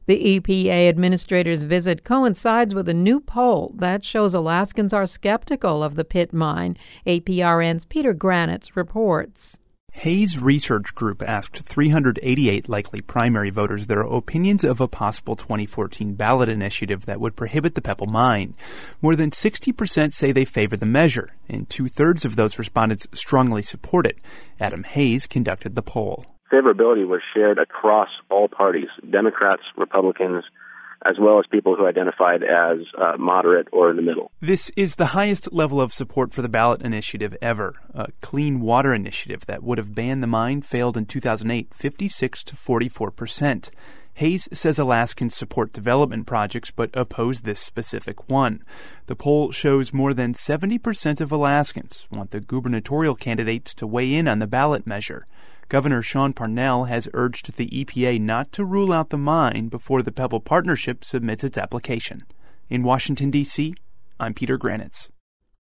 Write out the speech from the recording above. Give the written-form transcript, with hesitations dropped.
The EPA administrator's visit coincides with a new poll that shows Alaskans are skeptical of the pit mine. APRN's Peter Granitz reports. Hayes Research Group asked 388 likely primary voters their opinions of a possible 2014 ballot initiative that would prohibit the Pebble mine. More than 60% say they favor the measure, and two-thirds of those respondents strongly support it. Adam Hayes conducted the poll. Favorability was shared across all parties, Democrats, Republicans, as well as people who identified as moderate or in the middle. This is the highest level of support for the ballot initiative ever. A clean water initiative that would have banned the mine failed in 2008, 56 to 44%. Hayes says Alaskans support development projects but oppose this specific one. The poll shows more than 70% of Alaskans want the gubernatorial candidates to weigh in on the ballot measure. Governor Sean Parnell has urged the EPA not to rule out the mine before the Pebble Partnership submits its application. In Washington, D.C., I'm Peter Granitz.